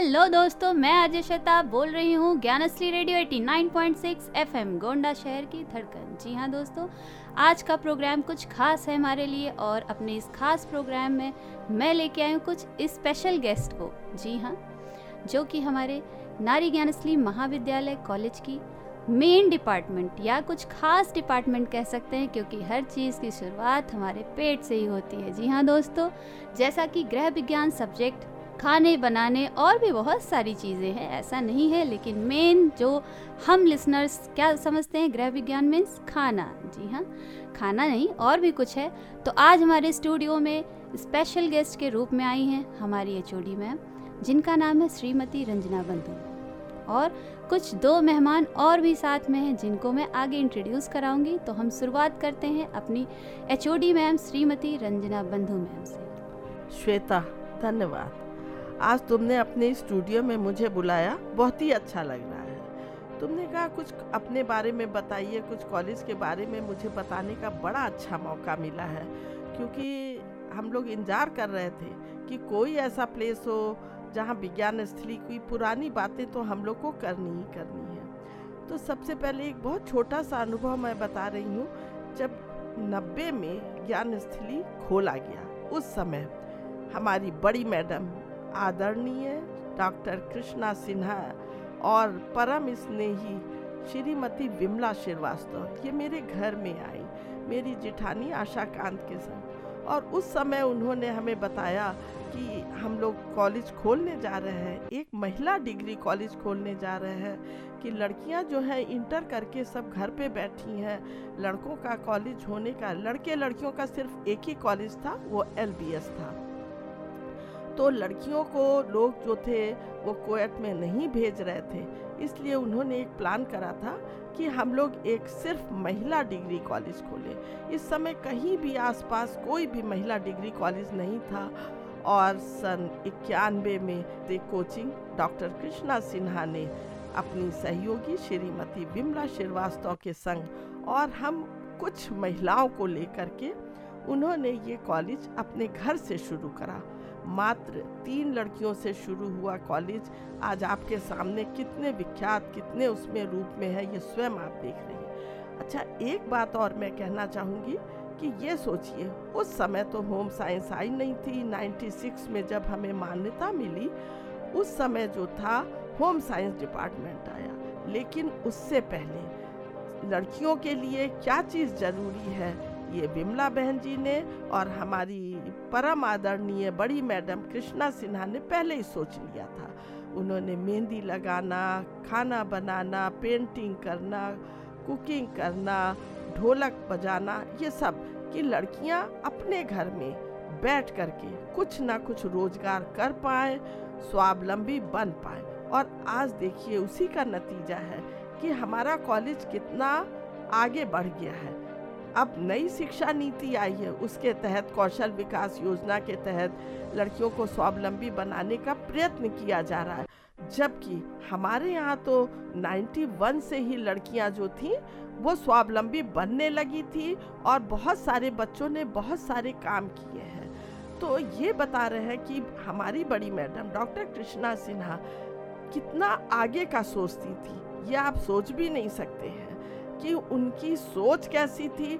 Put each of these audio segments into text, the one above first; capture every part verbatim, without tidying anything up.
Hello दोस्तों, मैं अजय शताब बोल रही हूँ ज्ञानश्री रेडियो नवासी पॉइंट सिक्स एफएम गोंडा शहर की धड़कन। जी हाँ दोस्तों, आज का प्रोग्राम कुछ खास है हमारे लिए और अपने इस खास प्रोग्राम में मैं लेके आई हूँ कुछ स्पेशल गेस्ट को। जी हाँ, जो कि हमारे नारी ज्ञानश्री महाविद्यालय कॉलेज की मेन डिपार्टमेंट या कुछ खास डिपार्टमेंट कह सकते हैं, क्योंकि हर चीज़ की शुरुआत हमारे पेट से ही होती है। जी हाँ दोस्तों, जैसा कि गृह विज्ञान सब्जेक्ट, खाने बनाने और भी बहुत सारी चीज़ें हैं, ऐसा नहीं है, लेकिन मेन जो हम लिसनर्स क्या समझते हैं, गृह विज्ञान मीन्स खाना। जी हाँ, खाना नहीं और भी कुछ है। तो आज हमारे स्टूडियो में स्पेशल गेस्ट के रूप में आई हैं हमारी एचओडी मैम, जिनका नाम है श्रीमती रंजना बंधु, और कुछ दो मेहमान और भी साथ में हैं जिनको मैं आगे इंट्रोड्यूस कराऊंगी। तो हम शुरुआत करते हैं अपनी एचओडी मैम श्रीमती रंजना बंधु मैम से। श्वेता, धन्यवाद। आज तुमने अपने स्टूडियो में मुझे बुलाया, बहुत ही अच्छा लग रहा है। तुमने कहा कुछ अपने बारे में बताइए, कुछ कॉलेज के बारे में मुझे बताने का बड़ा अच्छा मौका मिला है, क्योंकि हम लोग इंतजार कर रहे थे कि कोई ऐसा प्लेस हो जहाँ विज्ञान स्थली की पुरानी बातें तो हम लोग को करनी ही करनी है। तो सबसे पहले एक बहुत छोटा सा अनुभव मैं बता रही हूँ। जब नब्बे में ज्ञान स्थली खोला गया, उस समय हमारी बड़ी मैडम आदरणीय डॉक्टर कृष्णा सिन्हा और परम स्नेही श्रीमती विमला श्रीवास्तव ये मेरे घर में आई, मेरी जिठानी आशा कांत के संग। और उस समय उन्होंने हमें बताया कि हम लोग कॉलेज खोलने जा रहे हैं, एक महिला डिग्री कॉलेज खोलने जा रहे हैं, कि लड़कियां जो है इंटर करके सब घर पे बैठी हैं, लड़कों का कॉलेज होने का, लड़के लड़कियों का सिर्फ एक ही कॉलेज था, वो एल बी एस था। तो लड़कियों को लोग जो थे वो कोएट में नहीं भेज रहे थे, इसलिए उन्होंने एक प्लान करा था कि हम लोग एक सिर्फ महिला डिग्री कॉलेज खोलें। इस समय कहीं भी आसपास कोई भी महिला डिग्री कॉलेज नहीं था, और सन इक्यानवे में दे कोचिंग डॉक्टर कृष्णा सिन्हा ने अपनी सहयोगी श्रीमती विमला श्रीवास्तव के संग और हम कुछ महिलाओं को लेकर के उन्होंने ये कॉलेज अपने घर से शुरू करा। मात्र तीन लड़कियों से शुरू हुआ कॉलेज आज आपके सामने कितने विख्यात, कितने उसमें रूप में है, ये स्वयं आप देख रही हैं। अच्छा, एक बात और मैं कहना चाहूँगी कि ये सोचिए, उस समय तो होम साइंस आई नहीं थी। छियानवे में जब हमें मान्यता मिली, उस समय जो था होम साइंस डिपार्टमेंट आया, लेकिन उससे पहले लड़कियों के लिए क्या चीज़ ज़रूरी है, ये विमला बहन जी ने और हमारी परम आदरणीय बड़ी मैडम कृष्णा सिन्हा ने पहले ही सोच लिया था। उन्होंने मेहंदी लगाना, खाना बनाना, पेंटिंग करना, कुकिंग करना, ढोलक बजाना, ये सब कि लड़कियां अपने घर में बैठ करके कुछ ना कुछ रोजगार कर पाए, स्वावलंबी बन पाए। और आज देखिए उसी का नतीजा है कि हमारा कॉलेज कितना आगे बढ़ गया है। अब नई शिक्षा नीति आई है, उसके तहत कौशल विकास योजना के तहत लड़कियों को स्वावलंबी बनाने का प्रयत्न किया जा रहा है, जबकि हमारे यहाँ तो इक्यानवे से ही लड़कियाँ जो थीं वो स्वावलंबी बनने लगी थी और बहुत सारे बच्चों ने बहुत सारे काम किए हैं। तो ये बता रहे हैं कि हमारी बड़ी मैडम डॉक्टर कृष्णा सिन्हा कितना आगे का सोचती थी, ये आप सोच भी नहीं सकते हैं कि उनकी सोच कैसी थी।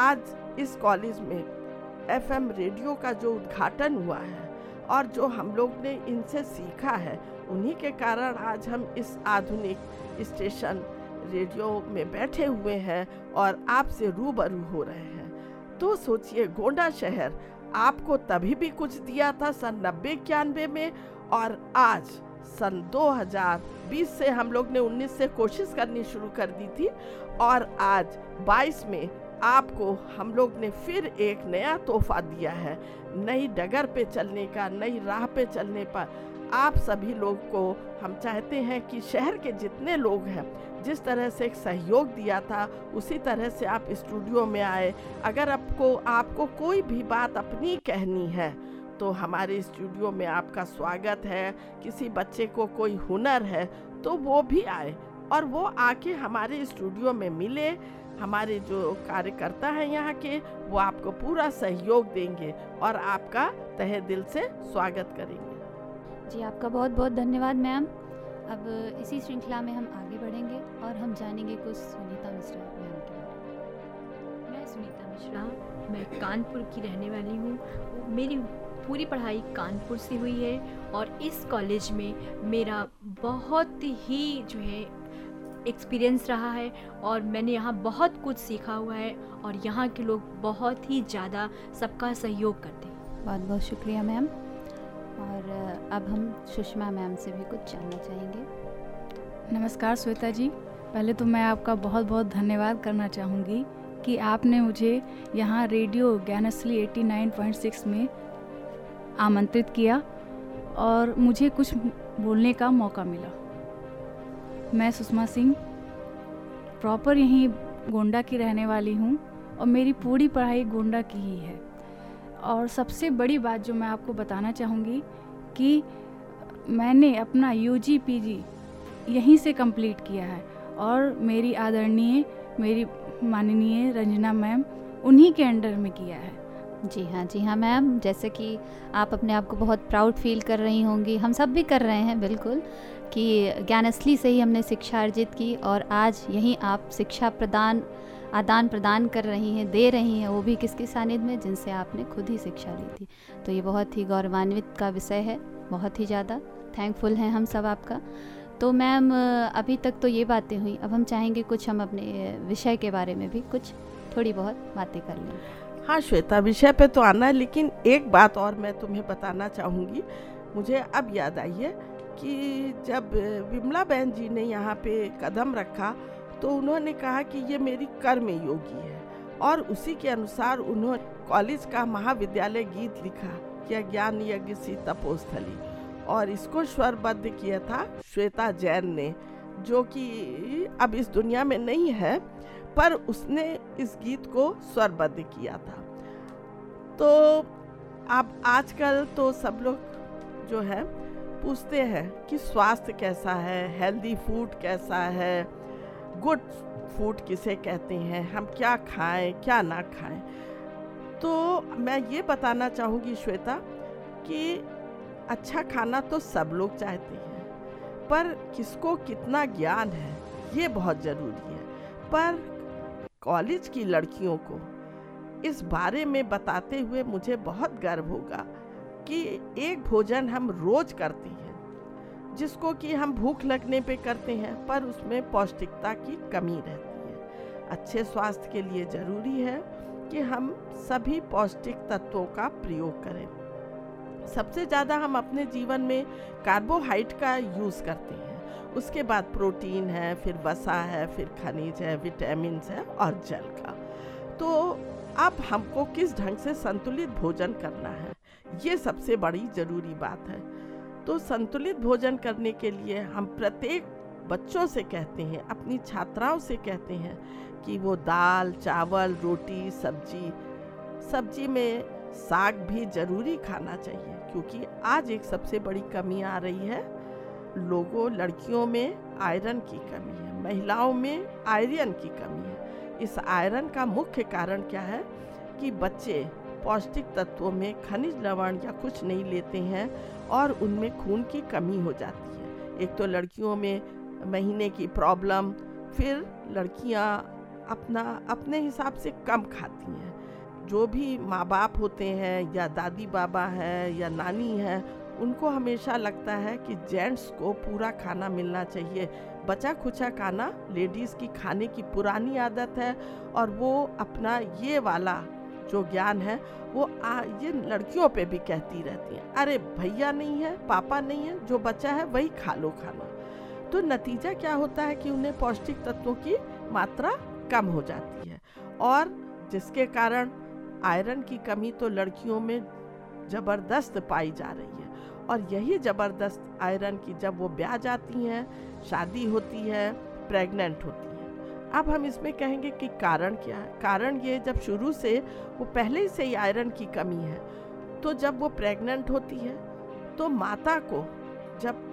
आज इस कॉलेज में एफएम रेडियो का जो उद्घाटन हुआ है और जो हम लोग ने इनसे सीखा है, उन्हीं के कारण आज हम इस आधुनिक स्टेशन रेडियो में बैठे हुए हैं और आपसे रूबरू हो रहे हैं। तो सोचिए, गोंडा शहर आपको तभी भी कुछ दिया था सन नब्बे इक्यानवे में, और आज सन दो हज़ार बीस से हम लोग ने उन्नीस से कोशिश करनी शुरू कर दी थी, और आज बाईस में आपको हम लोग ने फिर एक नया तोहफा दिया है, नई डगर पे चलने का, नई राह पे चलने पर। आप सभी लोग को हम चाहते हैं कि शहर के जितने लोग हैं, जिस तरह से एक सहयोग दिया था, उसी तरह से आप स्टूडियो में आए। अगर आपको आपको कोई भी बात अपनी कहनी है तो हमारे स्टूडियो में आपका स्वागत है। किसी बच्चे को कोई हुनर है तो वो भी आए और वो आके हमारे स्टूडियो में मिले। हमारे जो कार्यकर्ता हैं यहाँ के, वो आपको पूरा सहयोग देंगे और आपका तहे दिल से स्वागत करेंगे। जी, आपका बहुत बहुत धन्यवाद मैम। अब इसी श्रृंखला में हम आगे बढ़ेंगे और हम जानेंगे कुछ सुनीता मिश्रा मैम के बारे में। मैं सुनीता मिश्रा, मैं कानपुर की रहने वाली हूँ। मेरी पूरी पढ़ाई कानपुर से हुई है और इस कॉलेज में मेरा बहुत ही जो है एक्सपीरियंस रहा है और मैंने यहाँ बहुत कुछ सीखा हुआ है और यहाँ के लोग बहुत ही ज़्यादा सबका सहयोग करते हैं। बहुत बहुत शुक्रिया मैम। और अब हम सुषमा मैम से भी कुछ जानना चाहेंगे। नमस्कार श्वेता जी, पहले तो मैं आपका बहुत बहुत धन्यवाद करना चाहूँगी कि आपने मुझे यहाँ रेडियो ज्ञानस्थली नवासी पॉइंट सिक्स में आमंत्रित किया और मुझे कुछ बोलने का मौका मिला। मैं सुषमा सिंह प्रॉपर यहीं गोंडा की रहने वाली हूँ और मेरी पूरी पढ़ाई गोंडा की ही है। और सबसे बड़ी बात जो मैं आपको बताना चाहूँगी कि मैंने अपना यूजी पीजी यहीं से कंप्लीट किया है और मेरी आदरणीय मेरी माननीय रंजना मैम उन्हीं के अंडर में किया है। जी हाँ, जी हाँ मैम, जैसे कि आप अपने आप को बहुत प्राउड फील कर रही होंगी, हम सब भी कर रहे हैं बिल्कुल, कि ज्ञानस्थली से ही हमने शिक्षा अर्जित की और आज यहीं आप शिक्षा प्रदान आदान प्रदान कर रही हैं, दे रही हैं, वो भी किसके सानिध्य में, जिनसे आपने खुद ही शिक्षा ली थी। तो ये बहुत ही गौरवान्वित का विषय है, बहुत ही ज़्यादा थैंकफुल हैं हम सब आपका। तो मैम अभी तक तो ये बातें हुई, अब हम चाहेंगे कुछ हम अपने विषय के बारे में भी कुछ थोड़ी बहुत बातें कर लें। हाँ श्वेता, विषय पे तो आना है, लेकिन एक बात और मैं तुम्हें बताना चाहूँगी। मुझे अब याद आई है कि जब विमला बहन जी ने यहाँ पे कदम रखा तो उन्होंने कहा कि ये मेरी कर्म योगी है और उसी के अनुसार उन्होंने कॉलेज का महाविद्यालय गीत लिखा कि ज्ञान यज्ञ सी तपोस्थली, और इसको स्वरबद्ध किया था श्वेता जैन ने, जो कि अब इस दुनिया में नहीं है, पर उसने इस गीत को स्वरबद्ध किया था। तो अब आजकल तो सब लोग जो है पूछते हैं कि स्वास्थ्य कैसा है, हेल्दी फूड कैसा है, गुड फूड किसे कहते हैं, हम क्या खाएं क्या ना खाएं। तो मैं ये बताना चाहूँगी श्वेता कि अच्छा खाना तो सब लोग चाहते हैं, पर किसको कितना ज्ञान है ये बहुत ज़रूरी है। पर कॉलेज की लड़कियों को इस बारे में बताते हुए मुझे बहुत गर्व होगा कि एक भोजन हम रोज़ करते हैं जिसको कि हम भूख लगने पे करते हैं, पर उसमें पौष्टिकता की कमी रहती है। अच्छे स्वास्थ्य के लिए ज़रूरी है कि हम सभी पौष्टिक तत्वों का प्रयोग करें। सबसे ज़्यादा हम अपने जीवन में कार्बोहाइड्रेट का यूज़ करते हैं, उसके बाद प्रोटीन है, फिर वसा है, फिर खनिज है, विटामिन है और जल का। तो अब हमको किस ढंग से संतुलित भोजन करना है, ये सबसे बड़ी ज़रूरी बात है। तो संतुलित भोजन करने के लिए हम प्रत्येक बच्चों से कहते हैं, अपनी छात्राओं से कहते हैं कि वो दाल, चावल, रोटी, सब्जी, सब्जी में साग भी ज़रूरी खाना चाहिए, क्योंकि आज एक सबसे बड़ी कमी आ रही है लोगों, लड़कियों में आयरन की कमी है, महिलाओं में आयरन की कमी है। इस आयरन का मुख्य कारण क्या है कि बच्चे पौष्टिक तत्वों में खनिज लवण या कुछ नहीं लेते हैं और उनमें खून की कमी हो जाती है। एक तो लड़कियों में महीने की प्रॉब्लम, फिर लड़कियां अपना अपने हिसाब से कम खाती हैं। जो भी माँ बाप होते हैं या दादी बाबा हैं या नानी हैं, उनको हमेशा लगता है कि जेंट्स को पूरा खाना मिलना चाहिए, बचा खुचा खाना लेडीज़ की खाने की पुरानी आदत है और वो अपना ये वाला जो ज्ञान है वो आ, ये लड़कियों पे भी कहती रहती हैं, अरे भैया नहीं है, पापा नहीं है, जो बचा है वही खा लो खाना। तो नतीजा क्या होता है कि उन्हें पौष्टिक तत्वों की मात्रा कम हो जाती है और जिसके कारण आयरन की कमी तो लड़कियों में ज़बरदस्त पाई जा रही है। और यही ज़बरदस्त आयरन की जब वो ब्याह जाती हैं, शादी होती है, प्रेग्नेंट होती है। अब हम इसमें कहेंगे कि कारण क्या है। कारण ये, जब शुरू से वो पहले से ही आयरन की कमी है, तो जब वो प्रेग्नेंट होती है तो माता को, जब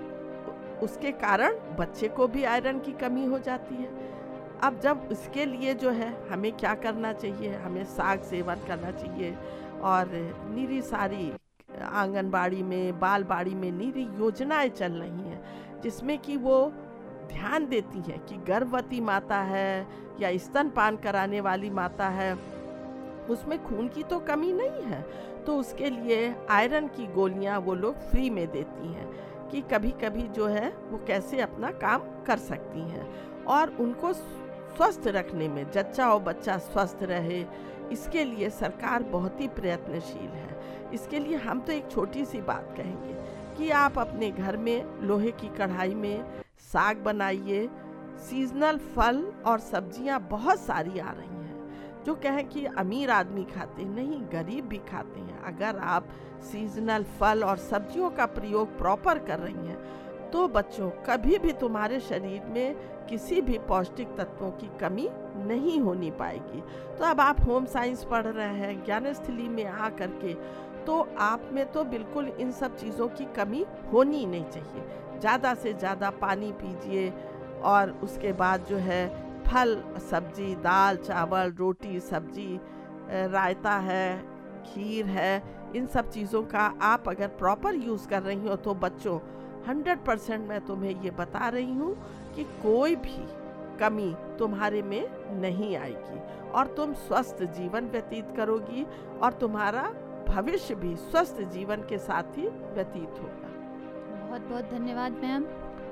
उसके कारण बच्चे को भी आयरन की कमी हो जाती है। अब जब इसके लिए जो है हमें क्या करना चाहिए, हमें साग सेवन करना चाहिए और नीरी सारी आंगनबाड़ी में, बाल बाड़ी में नीरी योजनाएं चल रही हैं जिसमें कि वो ध्यान देती हैं कि गर्भवती माता है या स्तनपान कराने वाली माता है, उसमें खून की तो कमी नहीं है, तो उसके लिए आयरन की गोलियां वो लोग फ्री में देती हैं कि कभी कभी जो है वो कैसे अपना काम कर सकती हैं। और उनको स्वस्थ रखने में, जच्चा और बच्चा स्वस्थ रहे, इसके लिए सरकार बहुत ही प्रयत्नशील है। इसके लिए हम तो एक छोटी सी बात कहेंगे कि आप अपने घर में लोहे की कढ़ाई में साग बनाइए। सीजनल फल और सब्जियां बहुत सारी आ रही हैं जो कहें कि अमीर आदमी खाते नहीं, गरीब भी खाते हैं। अगर आप सीजनल फल और सब्जियों का प्रयोग प्रॉपर कर रही हैं तो बच्चों कभी भी तुम्हारे शरीर में किसी भी पौष्टिक तत्वों की कमी नहीं होनी पाएगी। तो अब आप होम साइंस पढ़ रहे हैं ज्ञानस्थली में आ करके, तो आप में तो बिल्कुल इन सब चीज़ों की कमी होनी नहीं चाहिए। ज़्यादा से ज़्यादा पानी पीजिए और उसके बाद जो है फल सब्जी, दाल चावल, रोटी सब्जी, रायता है, खीर है, इन सब चीज़ों का आप अगर प्रॉपर यूज़ कर रही हो तो बच्चों हंड्रेड परसेंट मैं तुम्हें ये बता रही हूँ कि कोई भी कमी तुम्हारे में नहीं आएगी और तुम स्वस्थ जीवन व्यतीत करोगी और तुम्हारा भविष्य भी स्वस्थ जीवन के साथ ही व्यतीत होगा। बहुत बहुत धन्यवाद मैम।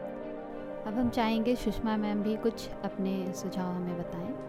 अब हम चाहेंगे सुषमा मैम भी कुछ अपने सुझाव हमें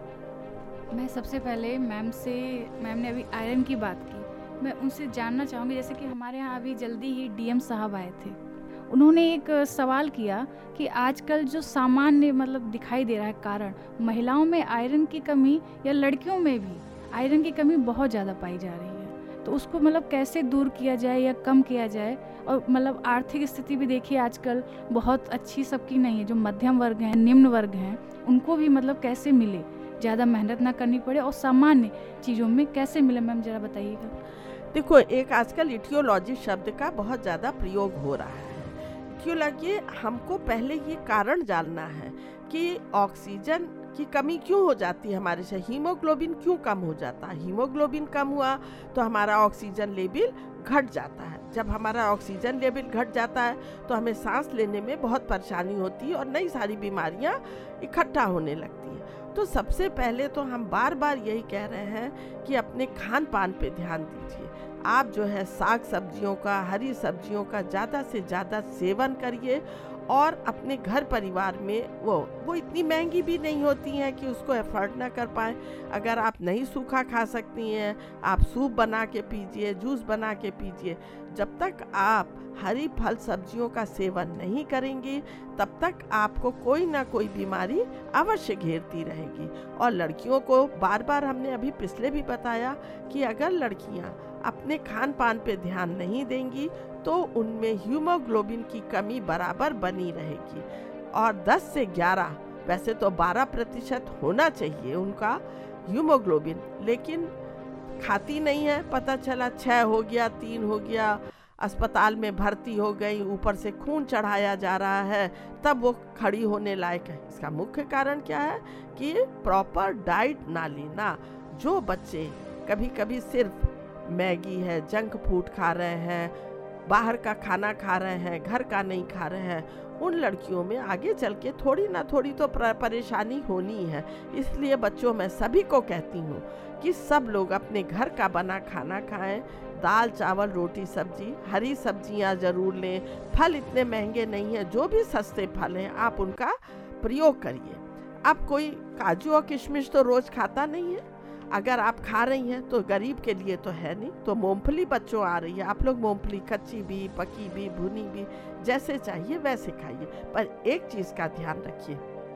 बताएं। मैं सबसे पहले मैम से, मैम ने अभी आयरन की बात की, मैं उनसे जानना चाहूँगी, जैसे कि हमारे यहाँ अभी जल्दी ही डीएम साहब आए थे, उन्होंने एक सवाल किया कि आजकल जो सामान्य मतलब दिखाई दे रहा है कारण, महिलाओं में आयरन की कमी या लड़कियों में भी आयरन की कमी बहुत ज़्यादा पाई जा रही है, तो उसको मतलब कैसे दूर किया जाए या कम किया जाए। और मतलब आर्थिक स्थिति भी देखिए आजकल बहुत अच्छी सबकी नहीं है, जो मध्यम वर्ग हैं, निम्न वर्ग हैं, उनको भी मतलब कैसे मिले, ज़्यादा मेहनत ना करनी पड़े और सामान्य चीज़ों में कैसे मिले, मैम ज़रा बताइएगा। देखो, एक आजकल इटियोलॉजी शब्द का बहुत ज़्यादा प्रयोग हो रहा है। इटियोलॉजी, हमको पहले ये कारण जानना है कि ऑक्सीजन की कमी क्यों हो जाती है हमारे शरीर, हीमोग्लोबिन क्यों कम हो जाता है। हीमोग्लोबिन कम हुआ तो हमारा ऑक्सीजन लेवल घट जाता है। जब हमारा ऑक्सीजन लेवल घट जाता है तो हमें सांस लेने में बहुत परेशानी होती है और नई सारी बीमारियां इकट्ठा होने लगती हैं। तो सबसे पहले तो हम बार बार यही कह रहे हैं कि अपने खान पान पे ध्यान दीजिए। आप जो है साग सब्जियों का, हरी सब्जियों का ज़्यादा से ज़्यादा सेवन करिए और अपने घर परिवार में वो वो इतनी महंगी भी नहीं होती हैं कि उसको एफर्ट ना कर पाएँ। अगर आप नहीं सूखा खा सकती हैं, आप सूप बना के पीजिए, जूस बना के पीजिए। जब तक आप हरी फल सब्जियों का सेवन नहीं करेंगी तब तक आपको कोई ना कोई बीमारी अवश्य घेरती रहेगी। और लड़कियों को बार बार हमने अभी पिछले भी बताया कि अगर लड़कियां अपने खान पान पे ध्यान नहीं देंगी तो उनमें हीमोग्लोबिन की कमी बराबर बनी रहेगी। और दस से ग्यारह, वैसे तो बारह प्रतिशत होना चाहिए उनका हीमोग्लोबिन, लेकिन खाती नहीं है, पता चला छः हो गया, तीन हो गया, अस्पताल में भर्ती हो गई, ऊपर से खून चढ़ाया जा रहा है, तब वो खड़ी होने लायक है। इसका मुख्य कारण क्या है कि प्रॉपर डाइट ना लेना। जो बच्चे कभी कभी सिर्फ मैगी है, जंक फूड खा रहे हैं, बाहर का खाना खा रहे हैं, घर का नहीं खा रहे हैं, उन लड़कियों में आगे चल के थोड़ी ना थोड़ी तो परेशानी होनी है। इसलिए बच्चों, मैं सभी को कहती हूँ कि सब लोग अपने घर का बना खाना खाएं, दाल चावल रोटी सब्जी, हरी सब्जियां ज़रूर लें, फल इतने महंगे नहीं हैं, जो भी सस्ते फल हैं आप उनका प्रयोग करिए। अब कोई काजू और किशमिश तो रोज़ खाता नहीं है, अगर आप खा रही हैं तो गरीब के लिए तो है नहीं। तो मूंगफली बच्चों आ रही है, आप लोग मूंगफली कच्ची भी, पकी भी, भुनी भी, जैसे चाहिए वैसे खाइए। पर एक चीज़ का ध्यान रखिए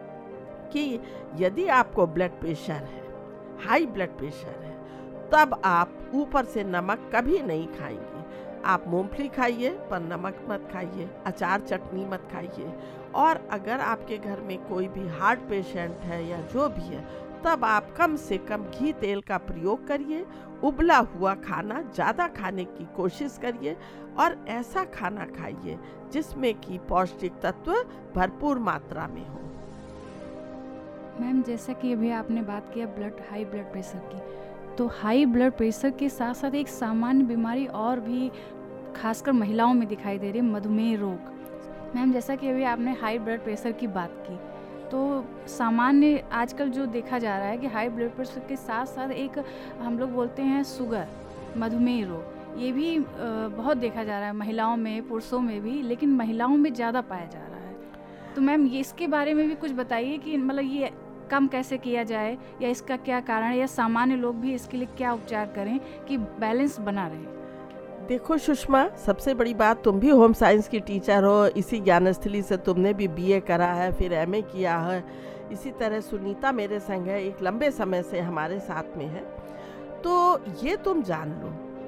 कि यदि आपको ब्लड प्रेशर है, हाई ब्लड प्रेशर है, तब आप ऊपर से नमक कभी नहीं खाएंगे। आप मूंगफली खाइए पर नमक मत खाइए, अचार चटनी मत खाइए। और अगर आपके घर में कोई भी हार्ट पेशेंट है या जो भी है, तब आप कम से कम घी तेल का प्रयोग करिए, उबला हुआ खाना ज़्यादा खाने की कोशिश करिए और ऐसा खाना खाइए जिसमें कि पौष्टिक तत्व भरपूर मात्रा में हो। मैम, जैसा कि अभी आपने बात किया ब्लड हाई ब्लड प्रेशर की, तो हाई ब्लड प्रेशर के साथ साथ एक सामान्य बीमारी और भी खासकर महिलाओं में दिखाई दे रही है मधुमेह रोग। मैम, जैसा कि अभी आपने हाई ब्लड प्रेशर की बात की, तो सामान्य आजकल जो देखा जा रहा है कि हाई ब्लड प्रेशर के साथ साथ एक हम लोग बोलते हैं शुगर, मधुमेह रोग, ये भी अ, बहुत देखा जा रहा है महिलाओं में, पुरुषों में भी, लेकिन महिलाओं में ज़्यादा पाया जा रहा है। तो मैम, ये इसके बारे में भी कुछ बताइए कि मतलब ये कम कैसे किया जाए, या इसका क्या कारण है, या सामान्य लोग भी इसके लिए क्या उपचार करें कि बैलेंस बना रहे। देखो सुषमा, सबसे बड़ी बात, तुम भी होम साइंस की टीचर हो, इसी ज्ञानस्थली से तुमने भी बीए करा है, फिर एमए किया है। इसी तरह सुनीता मेरे संग है, एक लंबे समय से हमारे साथ में है। तो ये तुम जान लो,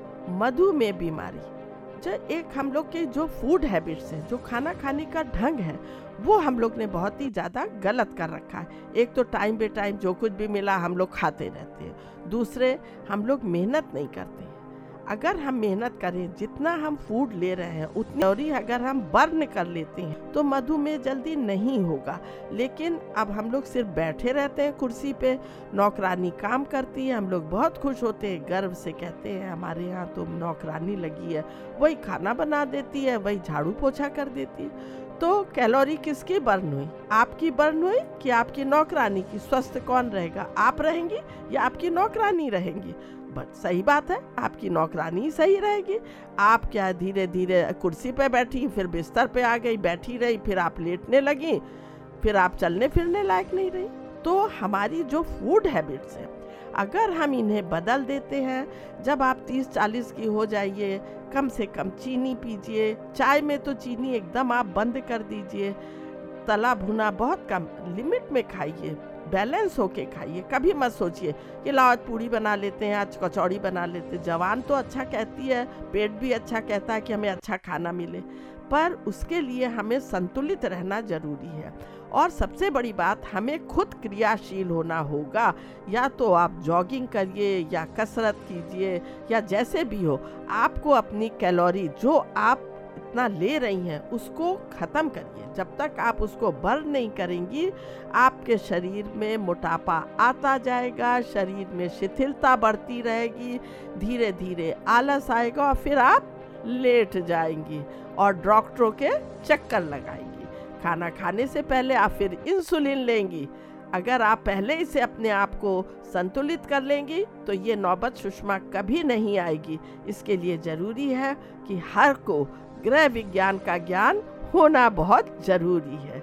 मधुमेह बीमारी जो एक हम लोग के जो फूड हैबिट्स है, जो खाना खाने का ढंग है, वो हम लोग ने बहुत ही ज़्यादा गलत कर रखा है। एक तो टाइम बे टाइम जो कुछ भी मिला हम लोग खाते रहते हैं, दूसरे हम लोग मेहनत नहीं करते। अगर हम मेहनत करें, जितना हम फूड ले रहे हैं उतनी कैलोरी अगर हम बर्न कर लेते हैं तो मधुमेह जल्दी नहीं होगा। लेकिन अब हम लोग सिर्फ बैठे रहते हैं कुर्सी पे, नौकरानी काम करती है, हम लोग बहुत खुश होते हैं, गर्व से कहते हैं हमारे यहाँ तो नौकरानी लगी है, वही खाना बना देती है, वही झाड़ू पोछा कर देती है। तो कैलोरी किसकी बर्न हुई? आपकी बर्न हुई कि आपकी नौकरानी की? स्वस्थ कौन रहेगा, आप रहेंगी या आपकी नौकरानी रहेंगी? बट सही बात है, आपकी नौकरानी सही रहेगी। आप क्या धीरे धीरे कुर्सी पे बैठी, फिर बिस्तर पे आ गई, बैठी रही, फिर आप लेटने लगी, फिर आप चलने फिरने लायक नहीं रही। तो हमारी जो फूड हैबिट्स हैं, अगर हम इन्हें बदल देते हैं, जब आप तीस चालीस की हो जाइए, कम से कम चीनी पीजिए, चाय में तो चीनी एकदम आप बंद कर दीजिए, तला भुना बहुत कम, लिमिट में खाइए, बैलेंस होके खाइए। कभी मत सोचिए कि लाओ आज पूड़ी बना लेते हैं, आज कचौड़ी बना लेते हैं। जवान तो अच्छा कहती है, पेट भी अच्छा कहता है कि हमें अच्छा खाना मिले, पर उसके लिए हमें संतुलित रहना जरूरी है। और सबसे बड़ी बात, हमें खुद क्रियाशील होना होगा। या तो आप जॉगिंग करिए या कसरत कीजिए या जैसे भी हो, आपको अपनी कैलोरी जो आप इतना ले रही हैं उसको ख़त्म करिए। जब तक आप उसको बर्न नहीं करेंगी, आपके शरीर में मोटापा आता जाएगा, शरीर में शिथिलता बढ़ती रहेगी, धीरे धीरे आलस आएगा और फिर आप लेट जाएंगी और डॉक्टरों के चक्कर लगाएंगी। खाना खाने से पहले आप फिर इंसुलिन लेंगी। अगर आप पहले ही से अपने आप को संतुलित कर लेंगी तो ये नौबत सुषमा कभी नहीं आएगी। इसके लिए ज़रूरी है कि हर को गृह विज्ञान का ज्ञान होना बहुत ज़रूरी है।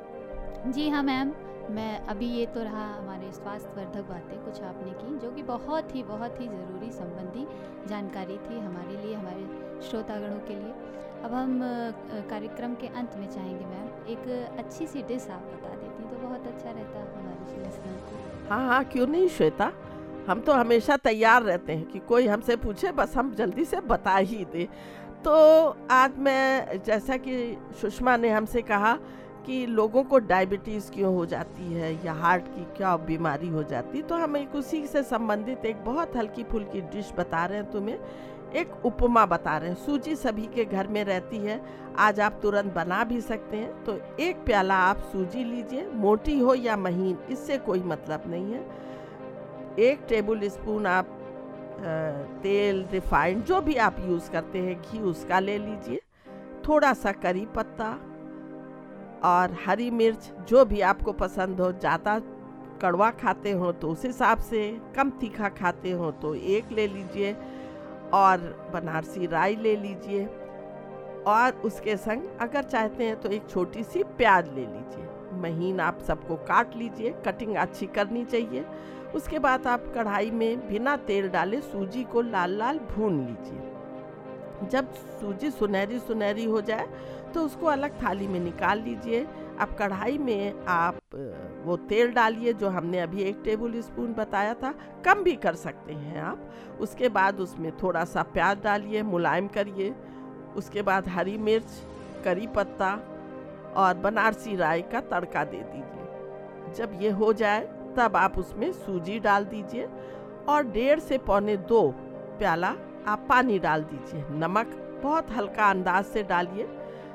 जी हाँ मैम, मैं अभी ये तो रहा हमारे स्वास्थ्यवर्धक बातें कुछ आपने की, जो कि बहुत ही बहुत ही ज़रूरी संबंधी जानकारी थी हमारे लिए, हमारे श्रोतागणों के लिए। अब हम कार्यक्रम के अंत में चाहेंगे मैम, एक अच्छी सी डिश आप बता देती तो बहुत अच्छा रहता हमारे लिसनर को। हाँ हाँ, क्यों नहीं श्वेता, हम तो हमेशा तैयार रहते हैं कि कोई हमसे पूछे, बस हम जल्दी से बता ही दें। तो आज मैं, जैसा कि सुषमा ने हमसे कहा कि लोगों को डायबिटीज़ क्यों हो जाती है या हार्ट की क्या बीमारी हो जाती, तो हम एक उसी से संबंधित एक बहुत हल्की फुल्की डिश बता रहे हैं तुम्हें। एक उपमा बता रहे हैं। सूजी सभी के घर में रहती है, आज आप तुरंत बना भी सकते हैं। तो एक प्याला आप सूजी लीजिए, मोटी हो या महीन, इससे कोई मतलब नहीं है। एक टेबल स्पून आप तेल, रिफाइंड जो भी आप यूज़ करते हैं, घी, उसका ले लीजिए। थोड़ा सा करी पत्ता और हरी मिर्च जो भी आपको पसंद हो, ज़्यादा कड़वा खाते हो तो उस हिसाब से, कम तीखा खाते हो तो एक ले लीजिए, और बनारसी राई ले लीजिए, और उसके संग अगर चाहते हैं तो एक छोटी सी प्याज ले लीजिए। महीन आप सबको काट लीजिए, कटिंग अच्छी करनी चाहिए। उसके बाद आप कढ़ाई में बिना तेल डाले सूजी को लाल लाल भून लीजिए। जब सूजी सुनहरी सुनहरी हो जाए तो उसको अलग थाली में निकाल लीजिए। अब कढ़ाई में आप वो तेल डालिए जो हमने अभी एक टेबल स्पून बताया था, कम भी कर सकते हैं आप। उसके बाद उसमें थोड़ा सा प्याज डालिए, मुलायम करिए। उसके बाद हरी मिर्च, करी पत्ता और बनारसी राई का तड़का दे दीजिए। जब ये हो जाए तब आप उसमें सूजी डाल दीजिए और डेढ़ से पौने दो प्याला आप पानी डाल दीजिए। नमक बहुत हल्का अंदाज से डालिए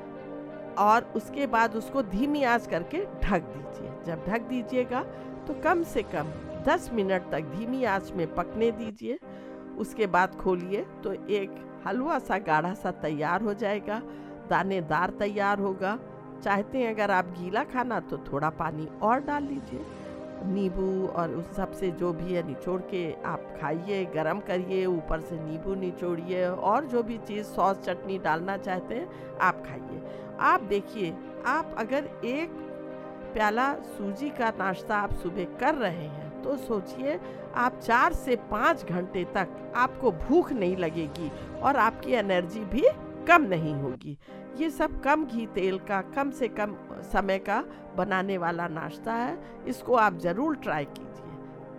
और उसके बाद उसको धीमी आंच करके ढक दीजिए। जब ढक दीजिएगा तो कम से कम दस मिनट तक धीमी आंच में पकने दीजिए। उसके बाद खोलिए तो एक हलवा सा गाढ़ा सा तैयार हो जाएगा, दानेदार तैयार होगा। चाहते हैं अगर आप गीला खाना तो थोड़ा पानी और डाल लीजिए, नींबू और उस सब से जो भी है निचोड़ के आप खाइए, गरम करिए, ऊपर से नींबू निचोड़िए और जो भी चीज़ सॉस चटनी डालना चाहते हैं आप खाइए। आप देखिए, आप अगर एक प्याला सूजी का नाश्ता आप सुबह कर रहे हैं तो सोचिए आप चार से पाँच घंटे तक आपको भूख नहीं लगेगी और आपकी एनर्जी भी कम नहीं होगी। ये सब कम घी तेल का, कम से कम समय का बनाने वाला नाश्ता है, इसको आप ज़रूर ट्राई कीजिए।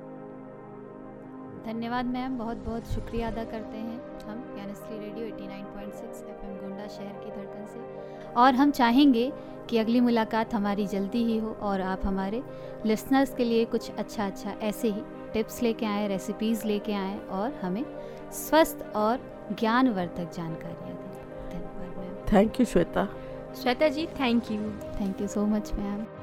धन्यवाद मैम, बहुत बहुत शुक्रिया अदा करते हैं हम ज्ञानश्री रेडियो नवासी पॉइंट सिक्स एफएम गोंडा शहर की धड़कन से। और हम चाहेंगे कि अगली मुलाकात हमारी जल्दी ही हो और आप हमारे लिसनर्स के लिए कुछ अच्छा अच्छा ऐसे ही टिप्स लेके आएँ, रेसिपीज़ लेके आएँ और हमें स्वस्थ और ज्ञानवर्धक जानकारियाँ दें। धन्यवाद ma'am. Thank you Shweta. Shweta ji, thank you. Thank you so much ma'am.